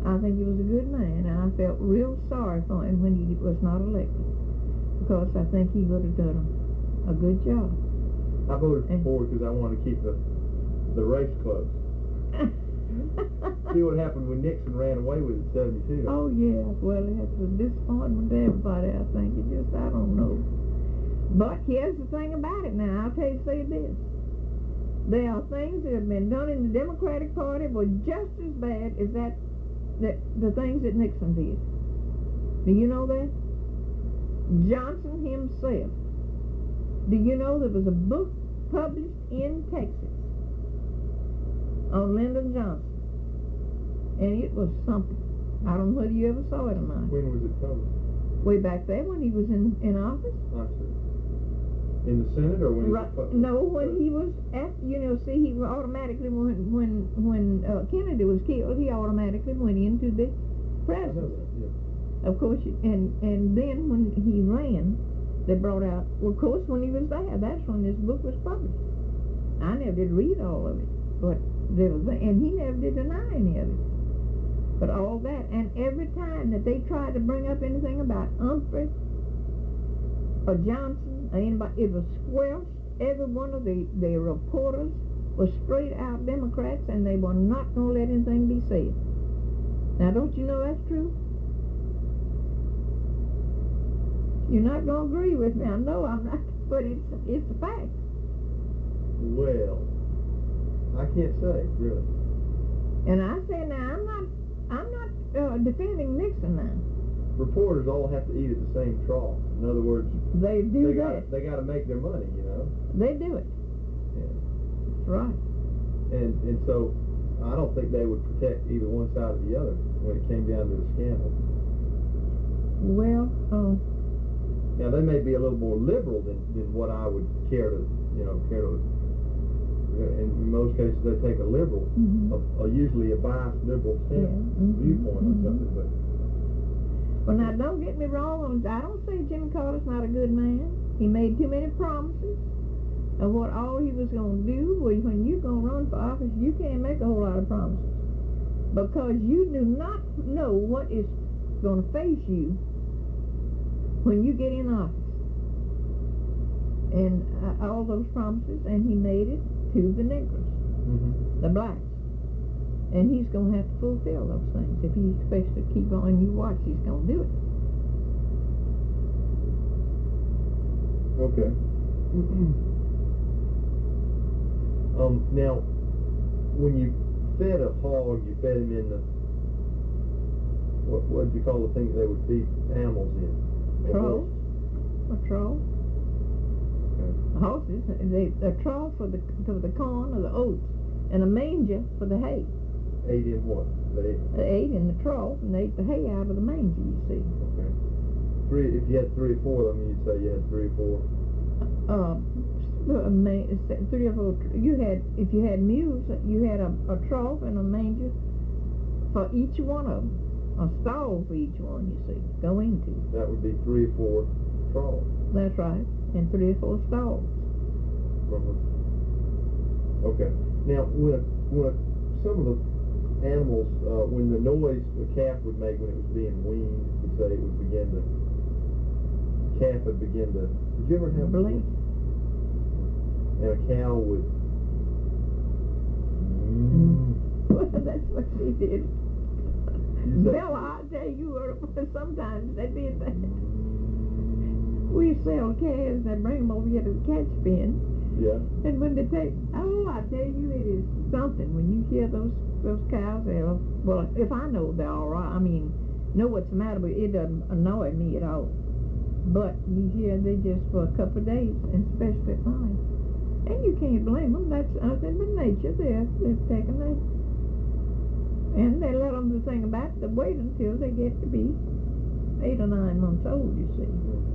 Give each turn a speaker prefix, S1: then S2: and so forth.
S1: I think he was a good man, and I felt real sorry for him when he was not elected, because I think he would have done a good job.
S2: I voted for because I wanted to keep the race close. See what happened when Nixon ran away with it in 72.
S1: Oh, yeah. Well, it was a disappointment to everybody, I think. It just, I don't know. But here's the thing about it now. I'll tell you this. There are things that have been done in the Democratic Party were just as bad as the things that Nixon did. Do you know that? Johnson himself. Do you know there was a book published in Texas on Lyndon Johnson? And it was something. I don't know whether you ever saw it or not.
S2: When was it published?
S1: Way back there when he was in office.
S2: I see. In the Senate or when he was published?
S1: No, when he was at, he automatically, when Kennedy was killed, he automatically went into the presidency.
S2: I know that, yeah.
S1: Of course, and then when he ran, they brought out, well, of course, when he was there, that's when this book was published. I never did read all of it, but there was, and he never did deny any of it. But all that, and every time that they tried to bring up anything about Humphrey or Johnson or anybody, it was squelched. Every one of the reporters was straight out Democrats, and they were not going to let anything be said. Now, don't you know that's true? You're not going to agree with me. I know I'm not, but it's a fact.
S2: Well, I can't say, really.
S1: And I say now, I'm not defending Nixon now.
S2: Reporters all have to eat at the same trough. In other words,
S1: they
S2: got to make their money,
S1: They do it.
S2: Yeah.
S1: That's right.
S2: And so I don't think they would protect either one side or the other when it came down to the scandal.
S1: Well,
S2: now they may be a little more liberal than what I would care to. In most cases, they take a liberal, usually a biased liberal viewpoint on something. But
S1: well, now don't get me wrong. I don't say Jimmy Carter's not a good man. He made too many promises of what all he was going to do. Well, when you're going to run for office, you can't make a whole lot of promises because you do not know what is going to face you when you get in office. And all those promises, and he made it to the Negroes, the blacks. And he's going to have to fulfill those things. If he expects to keep on, you watch, he's going to do it.
S2: Okay. Now, when you fed a hog, you fed him in the, what did you call the things they would feed animals in?
S1: Trough. A trough.
S2: Okay.
S1: Horses, a trough for the corn or the oats, and a manger for the hay.
S2: Ate in what?
S1: They ate in the trough, and they ate the hay out of the manger, you see.
S2: Okay. If you had 3 or 4 of them, you'd say you had 3 or 4?
S1: 3 or 4. If you had mules, you had a trough and a manger for each one of them. A stall for each one, you see, go into.
S2: That would be 3 or 4 troughs.
S1: That's right, and 3 or 4 stalls.
S2: Okay. Now, when some of the animals, when the noise the calf would make when it was being weaned, would say it would begin to, calf would begin to, did you ever have
S1: blink?
S2: And a cow would,
S1: Well, that's what she did. Bella, I tell you, sometimes they did that. We sell calves and bring them over here to the catch pen.
S2: Yeah.
S1: And when they take, I tell you, it is something. When you hear those cows, well, if I know they're all right, I mean, know what's the matter, but it doesn't annoy me at all. But you hear they just for a couple of days, and especially at night. And you can't blame them. That's nothing but nature. They're taking that. And they let them do the thing about it, they wait until they get to be 8 or 9 months old, you see.